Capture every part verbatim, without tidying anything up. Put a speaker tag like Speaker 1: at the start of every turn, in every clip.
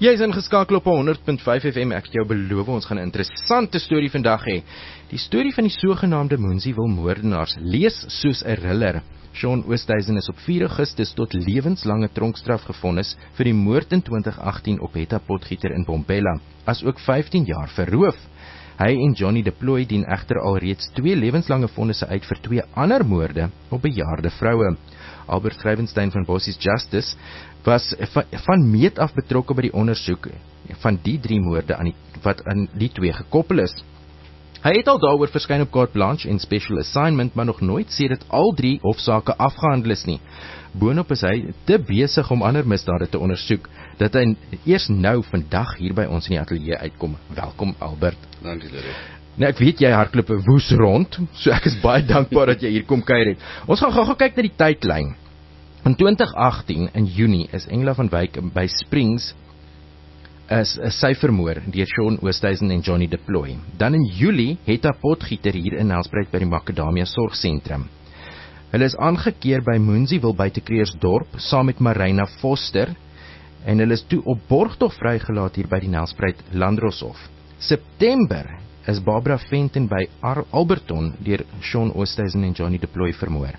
Speaker 1: Jy is ingeskakel op honderd punt vyf F M. Ek het jou beloof ons gaan 'n interessante storie vandag hê. Die storie van die sogenaamde Moonsieville moordenaars lees soos 'n thriller. Shaun Oosthuizen is op vier Augustus tot lewenslange tronkstraf gevonnis vir die moord in twintig agttien op Hetta Potgieter in Bombela, as ook vyftien jaar vir roof. Hy en Johnny Deploy dien egter alreeds twee lewenslange vonnisse uit vir twee ander moorde op bejaarde vroue. Albert Grywenstein van Bossies Justice was van, van meet af betrokke by die ondersoek van die drie moorde aan die, wat aan die twee gekoppel is. Hy het al daaroor verskyn op Carte Blanche en Special Assignment, maar nog nooit sê dat al drie hofsaake afgehandel is nie. Boonop is hy te besig om ander misdade te ondersoek, dat hy eers nou vandag hier by ons in die ateljee uitkom. Welkom Albert.
Speaker 2: Dankie Larry.
Speaker 1: Nou ek weet jy hardloop 'n woes rond, so ek is baie dankbaar dat jy hier kom kuier het. Ons gaan gou-gou kyk na die tydlyn. In twintig agttien, in Junie, is Engela van Wyk by Springs is 'n sy vermoor deur Shaun Oosthuizen en Johnny Deploy. Dan in Julie, Hetta Potgieter hier in Nelspruit by die Macadamia Sorgsentrum. Hulle is aangekeer by Moonsieville buite Kreersdorp saam met Marina Foster en hulle is toe op borgtog vrygelaat hier by die Nelspruit Landdroshof. September is Barbara Fenton by Alberton deur Shaun Oosthuizen en Johnny Deploy vermoor.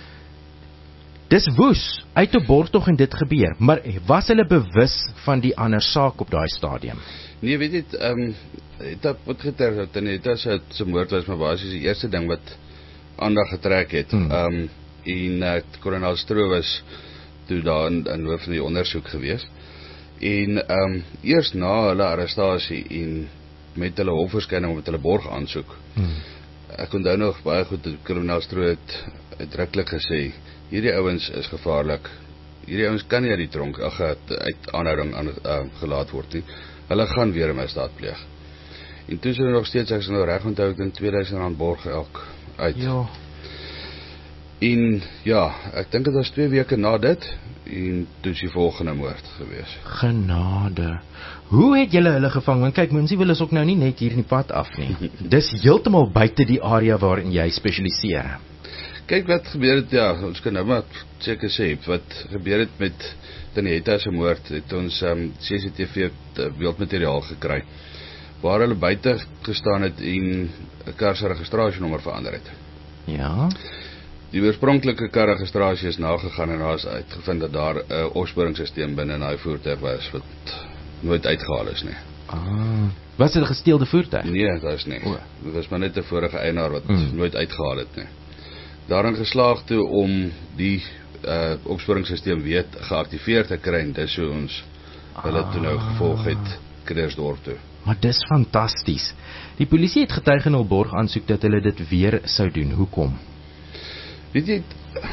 Speaker 1: Dis woes, uit op borgtog en dit gebeur, maar was hulle bewus van die ander saak op daai stadium?
Speaker 2: Nee, weet jy, um, Hetta Potgieter, Hetta se moord was maar basies die eerste ding wat aandag getrek het. Hmm. Um, en uh, kolonel Stroh was toe daar in, in hoof van die ondersoek gewees. En um, eers na hulle arrestasie en met hulle hofverskyning met hulle borg aansoek. Hmm. Ek onthou nog baie goed, kolonel Stroh het uitdruklik gesê, hierdie ouens is gevaarlik. Hierdie ouens kan nie uit die tronk ag, uit aanhouding aan, uh, gelaat word nie. Hulle gaan weer 'n misdaad pleeg. En toe is hulle nog steeds, ek is nou reg onthou, ek dink tweeduisend rand borg elk uit.
Speaker 1: Ja.
Speaker 2: En ja, ek dink dit was twee weke na dit en toe is die volgende moord gewees.
Speaker 1: Genade. Hoe het julle hulle gevang? Want kyk, Moonsieville is ook nou nie net hier in die pad af nie. Dis heeltemal buite die area waarin jy spesialiseer.
Speaker 2: Kyk wat gebeur het, ja, ons kan nou maar seker sê, wat gebeur het met Hetta se moord, het ons um, C C T V beeldmateriaal gekry, waar hulle buite gestaan het en 'n kar se registrasienommer verander het.
Speaker 1: Ja.
Speaker 2: Die oorspronklike kar registrasie is nagegaan en daar is uitgevind dat daar 'n uh, opsporingsstelsel binne in daai voertuig was wat nooit uitgehaal is nie.
Speaker 1: Ah, was dit 'n gesteelde voertuig?
Speaker 2: Nee, dit is nie.
Speaker 1: O.
Speaker 2: Dit was maar net 'n vorige eienaar wat
Speaker 1: mm.
Speaker 2: nooit uitgehaal het nie. Daarin geslaag toe om die uh, opsporingsstelsel weer geaktiveer te kry, en dis hoe ons ah. hulle toe nou gevolg het Kreersdorp toe.
Speaker 1: Maar dis fantasties. Die polisie het getuig in hul borg aansoek dat hulle dit weer sou doen. Hoekom?
Speaker 2: Weet jy,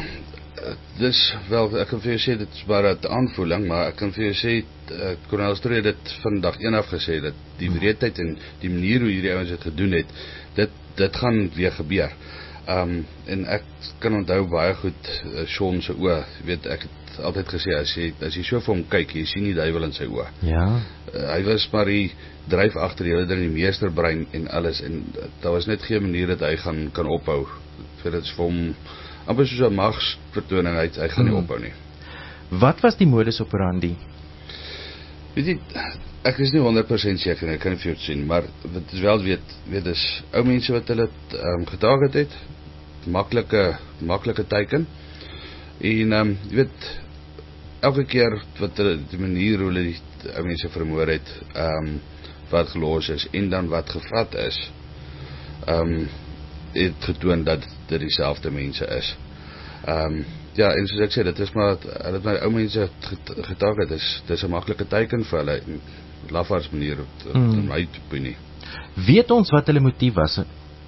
Speaker 2: dis wel, ek kan vir jou sê, dit is maar 'n aanvoeling, maar ek kan vir jou sê, uh, kolonel Stroh het dit van dag een af gesê, dat die wreedheid en die manier hoe hierdie ouens dit gedoen het, dit, dit gaan weer gebeur. Um, en ek kan onthou baie goed uh, Shaun se oë, weet ek het altyd gesê, as jy, as jy so vir hom kyk, jy sien die duiwel in sy oë.
Speaker 1: Ja.
Speaker 2: Uh, hy was maar die dryf agter die hele ding, die meesterbrein en alles, en uh, daar was net geen manier dat hy gaan kan ophou, vir dit is vir hom amper soos 'n magsvertoning, hy, hy gaan nie hmm. ophou nie.
Speaker 1: Wat was die modus operandi?
Speaker 2: Weet jy, ek is nie honderd persent seker, ek kan nie vir jou sien, maar wat is wel weet, weet is ou mense wat hulle um, getarget het, maklike, maklike teiken, en um, jy weet, elke keer wat hulle, die manier hoe hulle die ou mense vermoor het, um, wat gelos is, en dan wat gevat is, um, het getoon dat dit dieselfde mense is. Um, ja, en soos ek sê, dit is maar, hulle het my ou mense getarget, dit is, dit is 'n maklike teiken vir hulle, lafaards manier,
Speaker 1: mm.
Speaker 2: in my opinie.
Speaker 1: Weet ons wat hulle motief was?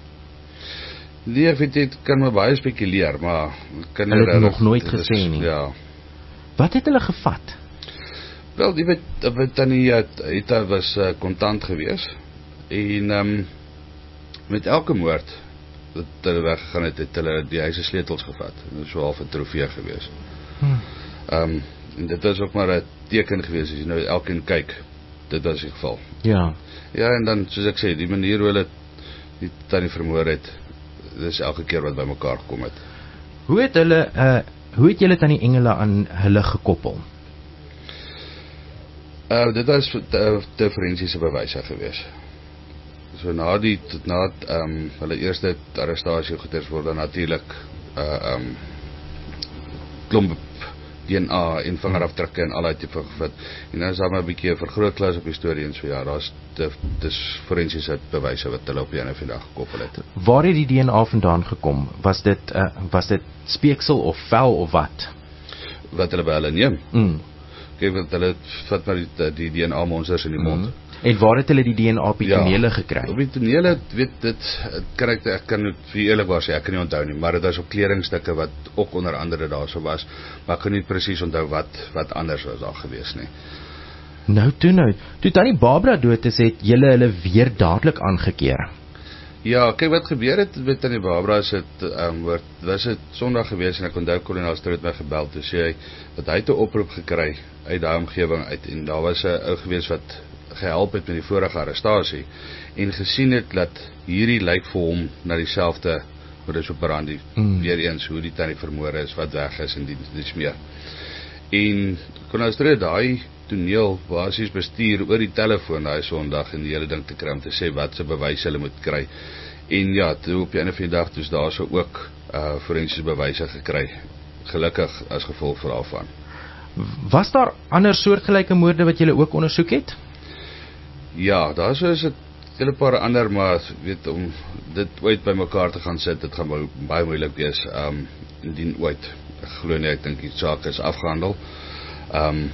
Speaker 2: Nee, ek weet, dit kan my baie spekuleer, maar kan
Speaker 1: hulle het
Speaker 2: er,
Speaker 1: nog nooit gesê nie.
Speaker 2: Ja.
Speaker 1: Wat het hulle gevat?
Speaker 2: Wel, die weet, weet dan nie, Hetta was kontant uh, gewees, en um, met elke moord wat hulle weggegaan het, het hulle die huise sleutels gevat. Dit was so half 'n trofee gewees. Hmm. Um, en dit was ook maar 'n teken gewees, as jy nou elkeen kyk, dit was die geval.
Speaker 1: Ja.
Speaker 2: Ja, en dan, soos ek sê, die manier hoe hulle die tannie vermoor het, dis elke keer wat by mekaar gekom het.
Speaker 1: Hoe het hulle, uh, hoe het julle tannie Engela aan hulle gekoppel?
Speaker 2: Uh, dit was te, te forensiese bewyse gewees. So na die, na um, hulle eerste arrestasie goeders word dan natuurlik uh, um, klomp D N A en vingerafdrukke en al die tipe gevat. En dan is daar maar 'n bietjie 'n vergrootglas op die storie en so ja, daar's dis forensiese bewyse wat hulle op die ene vandag gekoppel het.
Speaker 1: Waar het die D N A vandaan gekom? Was dit uh, was dit speeksel of vel of wat?
Speaker 2: Wat hulle by hulle neem.
Speaker 1: Mm.
Speaker 2: Kyk wat hulle vat maar die, die D N A monsters in die mond.
Speaker 1: Mm. En waar het hulle die D N A op die
Speaker 2: ja,
Speaker 1: tonele gekry?
Speaker 2: Op die tonele, weet dit, kan ek, ek kan vir eerlikwaar sê, ek kan nie onthou nie, maar dit was op kledingstukke wat ook onder andere daar so was, maar ek kan nie presies onthou wat, wat anders was daar gewees nie.
Speaker 1: Nou toe nou, toe Tannie Barbara dood is, het julle hulle weer dadelik aangekeer.
Speaker 2: Ja, kyk wat gebeur het met Tannie Barbara, is het, um, word, was het Sondag gewees en ek onthou kolonel Strout het my gebel, toe sê hy, dat hy het 'n oproep gekry uit daai omgewing uit, en daar was 'n ou gewees wat gehelp het met die vorige arrestasie en gesien het dat hierdie lyk vir hom na dieselfde modus operandi, mm. weer eens hoe die tannie vermoor is, wat weg is en die, die meer. En kon ons terug daai toneel basies bestuur oor die telefoon daai Sondag en die hele ding te kry om te sê wat se bewyse hulle moet kry. En ja, toe op die einde van die dag dus daar so ook uh, forensiese bewyse gekry. Gelukkig as gevolg daarvan.
Speaker 1: Was daar ander soortgelyke moorde wat julle ook ondersoek het?
Speaker 2: Ja, daar so is dit hele paar ander, maar weet om dit ooit by mekaar te gaan sit, dit gaan baie, baie moeilik wees, um, indien ooit, ek glo nie, ek dink die saak is afgehandel. Um,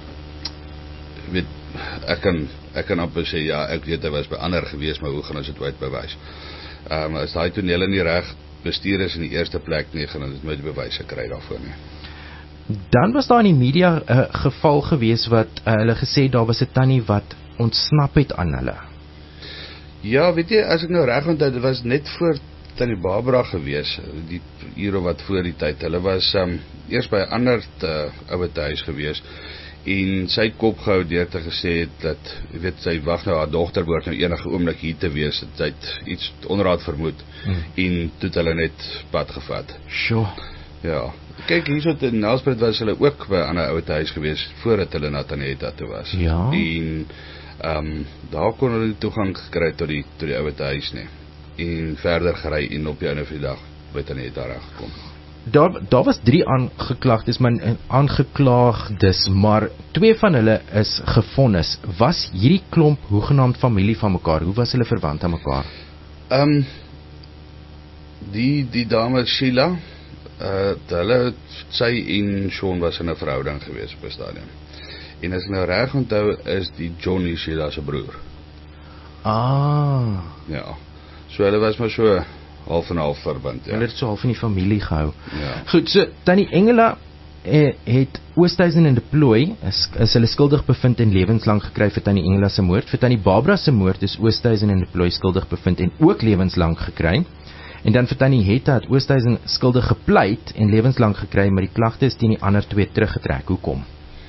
Speaker 2: weet, ek kan, ek kan amper sê, ja, ek weet, hy was by ander gewees, maar hoe gaan ons dit ooit bewys? Um, as die tonele nie reg bestuur is in die eerste plek nie, gaan ons dit met die bewyse kry daarvoor nie.
Speaker 1: Dan was daar in die media 'n uh, geval gewees wat uh, hulle gesê daar was 'n tannie wat ontsnap het aan hulle.
Speaker 2: Ja, weet jy, as ek nou reg onthou, dit was net voor Tannie Barbara gewees, die ure wat voor die tyd. Hulle was um, eers by 'n ander ouer huis gewees en sy kop gehou deur te gesê het dat, jy weet, sy wag nou haar dogter behoort nou enige oomblik hier te wees. Sy het iets onraad vermoed hmm. en toe het hulle net pad gevat.
Speaker 1: Sure.
Speaker 2: Ja. Kyk, hier so in Nelspruit was hulle ook by 'n ander ouer huis gewees voordat hulle na Tannietta toe was.
Speaker 1: Ja.
Speaker 2: En um, daar kon hulle die toegang gekry tot die tot die ouer huis nie. En verder gery en op die einde van die dag by Tannietta reg gekom.
Speaker 1: Daar daar was drie aangeklaagdes, maar aangeklaagdes, maar twee van hulle is gevonnis. Was hierdie klomp hoegenaamd familie van mekaar? Hoe was hulle verwant aan mekaar?
Speaker 2: Ehm um, die die dame Sheila, uh, hulle sy en Sean was in 'n verhouding gewees op 'n stadium. En as ek nou reg onthou, is die Johnny Sheila se broer.
Speaker 1: Ah.
Speaker 2: Ja. So hulle was maar so half en half verbind, ja.
Speaker 1: Hulle het so half in die familie gehou.
Speaker 2: Ja.
Speaker 1: Goed, so Tannie Engela eh, het Oosthuizen en Deploy is, is hulle skuldig bevind en lewenslang gekry vir Tannie Engela se moord. Vir Tannie Barbara se moord is Oosthuizen en Deploy skuldig bevind en ook lewenslang gekry. En dan vir Tannie Hetta het Oosthuizen skuldig gepleit en lewenslang gekry, maar die klagte is teen die ander twee teruggetrek. Hoekom?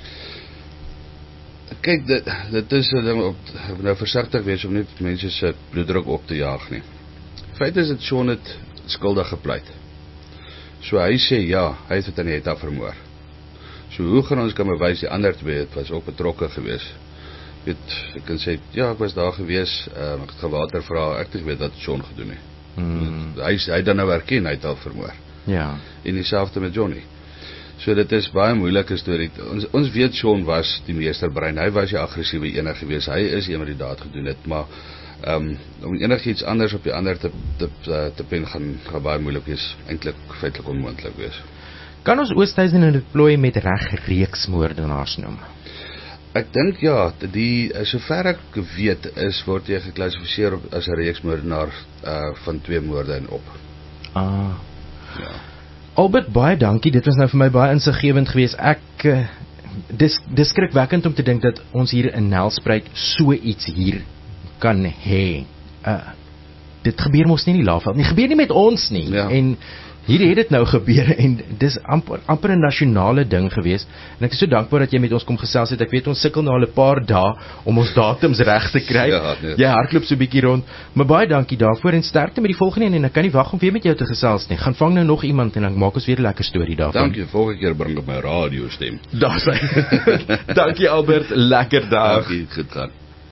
Speaker 2: Kyk, dit, dit is 'n ding op, nou versigtig wees om nie mense se bloeddruk op te jaag nie. Feit is dat Sean het skuldig gepleit. So hy sê ja, hy het Tannie Hetta vermoor. So hoe gaan ons kan bewys die ander twee het was ook betrokke gewees? Weet, ek kan sê ja, ek was daar gewees, uh, ek het gewater vra, ek het geweet wat Sean gedoen het. Hmm. Hy hy dan nou erken hy het al vermoor.
Speaker 1: Ja.
Speaker 2: En dieselfde met Johnny. So dit is baie moeilike storie. Ons ons weet Sean was die meesterbrein. Hy was die aggressiewe een gewees. Hy is een wat die daad gedoen het, maar um, om enigiets anders op die ander te te te, te pen gaan gaan baie moeilik wees, eintlik feitelik onmoontlik wees.
Speaker 1: Kan ons Oosthuizen en Deploy met reg reeksmoordenaars noem?
Speaker 2: Ek dink ja, die sover ek weet is word jy geklassifiseer as 'n reeksmoordenaar uh, van twee moorde en op.
Speaker 1: Ah.
Speaker 2: Ja.
Speaker 1: Albert, baie dankie. Dit was nou vir my baie insiggewend geweest. Ek uh, dis dis skrikwekkend om te dink dat ons hier in Nelspruit so iets hier kan hê. Uh, dit gebeur mos nie in die Laagveld nie. Gebeur nie met ons nie.
Speaker 2: Ja.
Speaker 1: En Hier het dit nou gebeur en dis amper, amper 'n nasionale ding gewees. En ek is so dankbaar dat jy met ons kom gesels het. Ek weet ons sukkel nou al 'n paar dae om ons datums reg te kry.
Speaker 2: Ja, nee.
Speaker 1: Jy hardloop so 'n bietjie rond. Maar baie dankie daarvoor en sterkte met die volgende een en ek kan nie wag om weer met jou te gesels nie. Gaan vang nou nog iemand en dan maak ons weer 'n lekker storie daarvan.
Speaker 2: Dankie, volgende keer bring ek my radio stem.
Speaker 1: Daar's hy. Dankie Albert, lekker dag.
Speaker 2: Dankie, goed gaan.